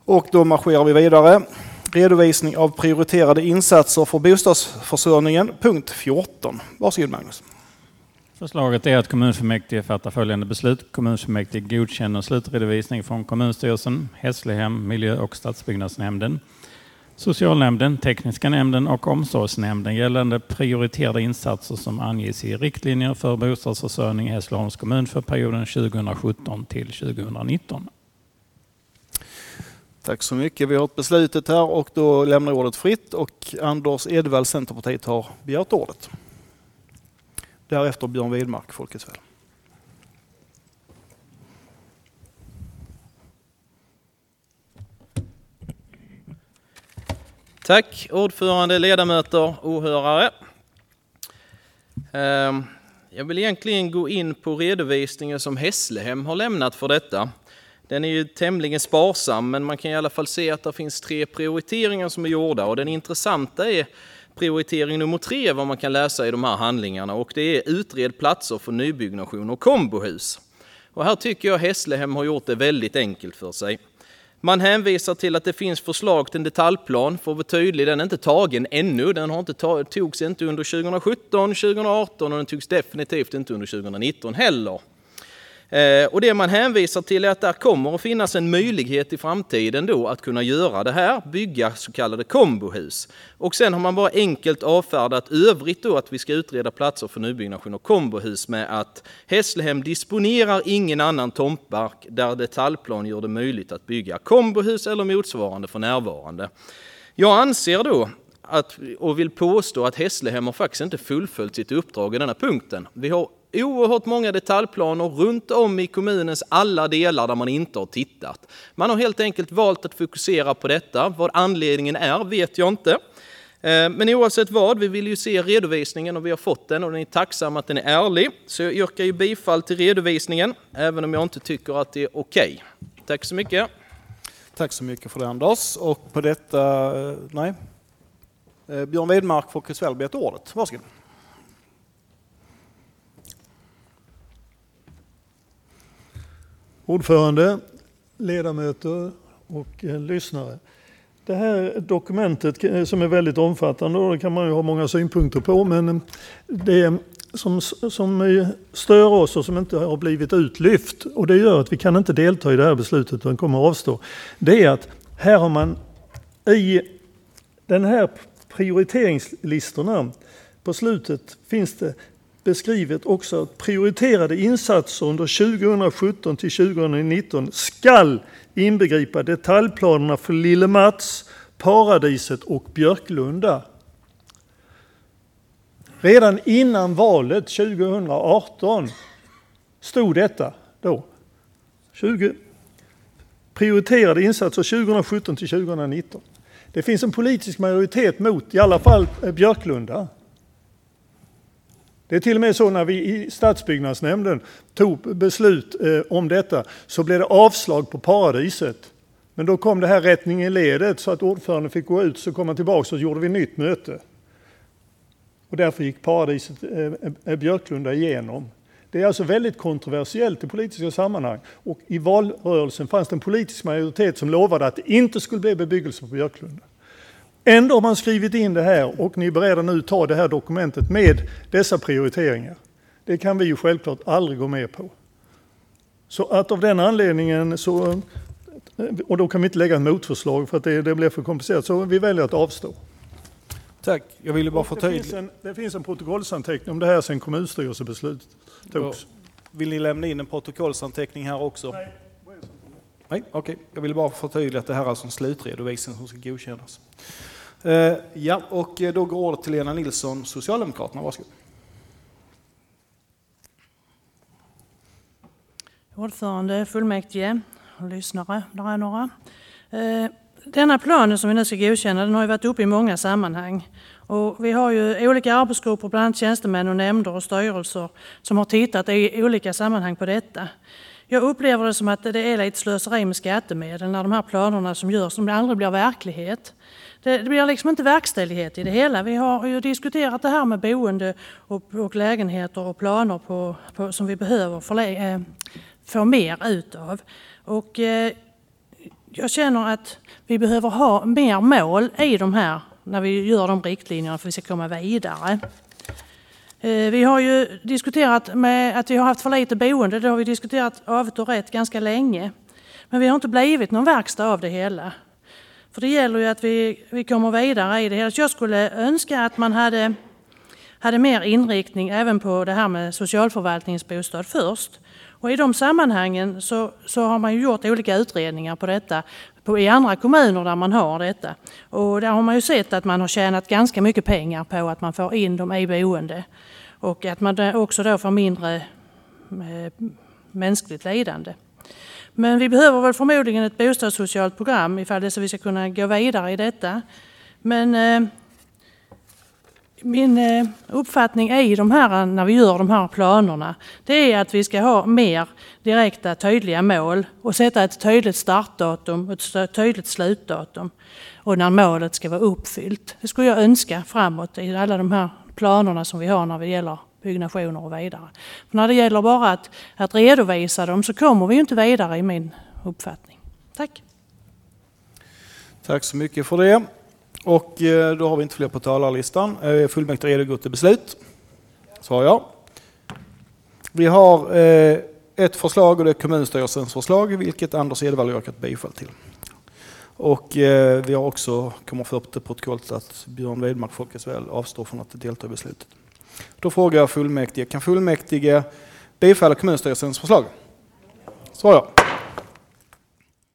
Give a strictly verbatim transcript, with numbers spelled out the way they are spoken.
Och då marscherar vi vidare. Redovisning av prioriterade insatser för bostadsförsörjningen, punkt fjorton. Varsågod Magnus. Förslaget är att kommunfullmäktige fattar följande beslut. Kommunfullmäktige godkänner slutredovisning från kommunstyrelsen, Hässlehem, miljö- och stadsbyggnadsnämnden, socialnämnden, tekniska nämnden och omsorgsnämnden gällande prioriterade insatser som anges i riktlinjer för bostadsförsörjning i Hässleholms kommun för perioden tjugosjutton till tjugonitton. Tack så mycket. Vi har ett beslutet här och då lämnar ordet fritt och Anders Edvall, Centerpartiet, har begärt ordet. Därefter Björn Widmark, Folkets väl. Tack ordförande, ledamöter, åhörare. Jag vill egentligen gå in på redovisningen som Hässlehem har lämnat för detta. Den är ju tämligen sparsam, men man kan i alla fall se att det finns tre prioriteringar som är gjorda. Och den intressanta är prioritering nummer tre, vad man kan läsa i de här handlingarna. Och det är utred platser för nybyggnation och kombohus. Och här tycker jag Hässlehem har gjort det väldigt enkelt för sig. Man hänvisar till att det finns förslag till en detaljplan. För att vara tydlig, den är inte tagen ännu. Den har inte tag- togs inte under tjugosjutton, tjugoarton och den togs definitivt inte under tjugonitton heller. Eh, och det man hänvisar till är att där kommer att finnas en möjlighet i framtiden då att kunna göra det här, bygga så kallade kombohus. Och sen har man bara enkelt avfärdat övrigt då att vi ska utreda platser för nybyggnation och kombohus med att Hässlehem disponerar ingen annan tomtmark där detaljplan gör det möjligt att bygga kombohus eller motsvarande för närvarande. Jag anser då att, och vill påstå att Hässlehem har faktiskt inte fullföljt sitt uppdrag i denna punkten. Vi har oerhört många detaljplaner runt om i kommunens alla delar där man inte har tittat. Man har helt enkelt valt att fokusera på detta. Vad anledningen är vet jag inte. Men oavsett vad, vi vill ju se redovisningen och vi har fått den och den är tacksam att den är ärlig. Så jag yrkar ju bifall till redovisningen, även om jag inte tycker att det är okej. Tack så mycket. Tack så mycket för det Anders. Och på detta, nej, Björn Widmark, Folkets väl, begärt ordet. Varsågod. Ordförande, ledamöter och eh, lyssnare. Det här dokumentet som är väldigt omfattande och det kan man ju ha många synpunkter på, men det som, som stör oss och som inte har blivit utlyft och det gör att vi kan inte delta i det här beslutet utan kommer att avstå. Det är att här har man i den här prioriteringslistorna på slutet finns det beskrivet också att prioriterade insatser under tjugosjutton till tjugonitton skall inbegripa detaljplanerna för Lille Mats, Paradiset och Björklunda. Redan innan valet tjugoarton stod detta då. tjugo prioriterade insatser tjugosjutton till tjugonitton. Det finns en politisk majoritet mot i alla fall Björklunda. Det är till och med så när vi i stadsbyggnadsnämnden tog beslut eh, om detta så blev det avslag på Paradiset. Men då kom det här rättning i ledet så att ordföranden fick gå ut så kom han tillbaka och så gjorde vi nytt möte. Och därför gick Paradiset eh, Björklunda igenom. Det är alltså väldigt kontroversiellt i politiska sammanhang och i valrörelsen fanns det en politisk majoritet som lovade att det inte skulle bli bebyggelse på Björklunda. Ändå har man skrivit in det här och ni är beredda nu ta det här dokumentet med dessa prioriteringar. Det kan vi ju självklart aldrig gå med på. Så att av den anledningen så, och då kan vi inte lägga ett motförslag för att det, det blir för komplicerat, så vi väljer att avstå. Tack, jag ville bara få det, finns en, det finns en protokollsanteckning om det här sen kommunstyrelsebeslut togs. Vill ni lämna in en protokollsanteckning här också? Nej. Nej, okej. Okay. Jag vill bara förtydliga att det här är alltså en slutredovisning som ska godkännas. Uh, ja, och då går ordet till Lena Nilsson, Socialdemokraterna. Varsågod. Ordförande, fullmäktige och lyssnare, där är några. Uh, denna planen som vi nu ska godkänna, den har ju varit uppe i många sammanhang. Och vi har ju olika arbetsgrupper, bland annat tjänstemän och nämnder och styrelser som har tittat i olika sammanhang på detta. Jag upplever det som att det är lite slöseri med skattemedel när de här planerna som görs som aldrig blir verklighet. Det, det blir liksom inte verkställighet i det hela. Vi har ju diskuterat det här med boende och, och lägenheter och planer på, på, som vi behöver förlä, eh, få mer utav. Och, eh, jag känner att vi behöver ha mer mål i de här när vi gör de riktlinjerna för att vi ska komma vidare. Vi har ju diskuterat med att vi har haft för lite boende. Det har vi diskuterat av och rätt ganska länge. Men vi har inte blivit någon verkstad av det hela. För det gäller ju att vi, vi kommer vidare i det hela. Så jag skulle önska att man hade, hade mer inriktning även på det här med socialförvaltningsbostad först. Och i de sammanhangen så, så har man ju gjort olika utredningar på detta på, i andra kommuner där man har detta. Och där har man ju sett att man har tjänat ganska mycket pengar på att man får in dem i boende. Och att man också då får mindre eh, mänskligt lidande. Men vi behöver väl förmodligen ett bostadssocialt program ifall det så vi ska kunna gå vidare i detta. Men eh, min eh, uppfattning i de här, när vi gör de här planerna, det är att vi ska ha mer direkta tydliga mål och sätta ett tydligt startdatum och ett tydligt slutdatum och när målet ska vara uppfyllt. Det skulle jag önska framåt i alla de här planerna som vi har när det gäller byggnationer och vidare. För när det gäller bara att, att redovisa dem så kommer vi ju inte vidare i min uppfattning. Tack. Tack så mycket för det. Och då har vi inte fler på talarlistan. Fullmäktige redo att gå till beslut? Svarar jag. Vi har ett förslag och det är kommunstyrelsens förslag, vilket Anders Edvall har yrkat bifall till. Och vi har också kommit för upp till protokollet att Björn Wedmark Folkets väl avstår från att delta i beslutet. Då frågar jag fullmäktige, kan fullmäktige bifalla kommunstyrelsens förslag? Svarar jag.